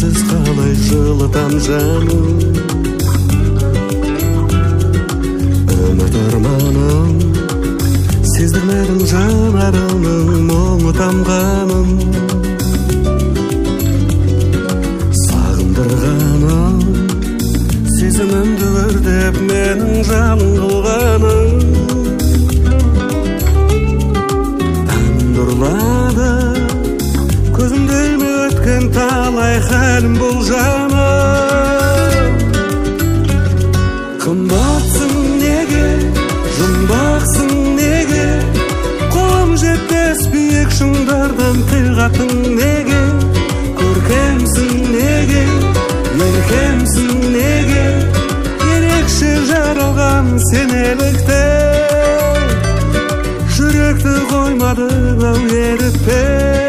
Sensiz kalay жылытам жаным. Ömür armanım, сездирмедим жанарымның мұңы тамғанын. Сағындырғаным, сезімімді өртеп менің жаным қылғаным. Таңым нұрлады, көзімде өткен талай хәлім бұл жаным. Қымбатсың неге, жұмбақсың неге, қолым жетпес биік шыңдардан тіл қатың неге, көркемсің неге, еркемсің неге, ерекше жаралған сен еліктен, жүректі қоймадың ау ерітпен.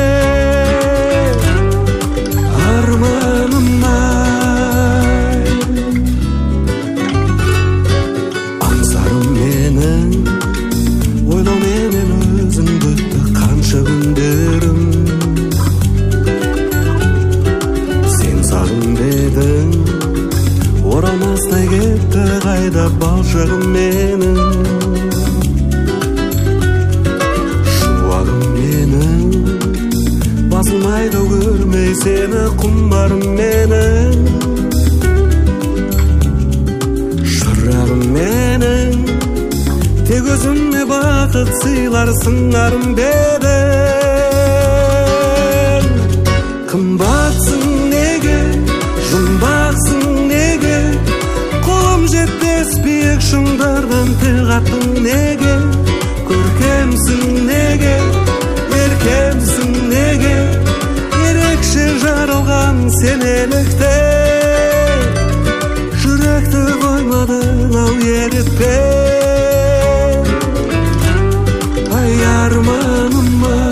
Оралмастай кетті қайда балшығым менің, шуағым менің, басылмайды көрмей сені құмарым менің, шырағым менің, тек өзіме бақыт сыйлар сыңарым беден. Қымбатсың неге, жұмбақсың неге, қолым жетпес биік шыңдардан тіл қаттың неге, көркемсің неге, еркемсің неге, ерекше жаралған сен еліктен, жүректі қоймадың ау ерітпен. Ай арманым ай.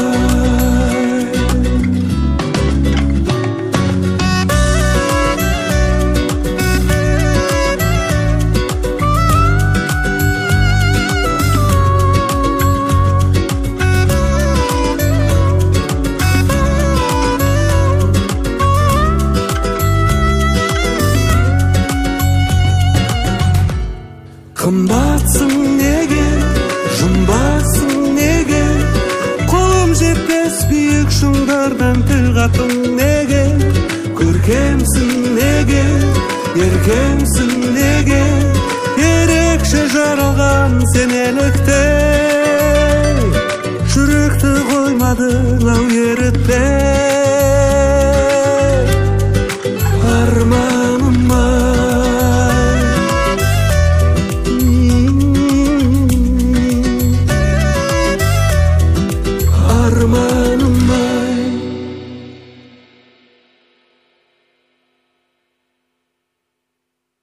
Қымбатсың неге, жұмбақсың неге, қолым жетпес биік шыңдардан тіл қаттың неге, көркемсің неге, еркемсің неге, ерекше жаралған сен еліктен, жүректі қоймадың ау ерітпен.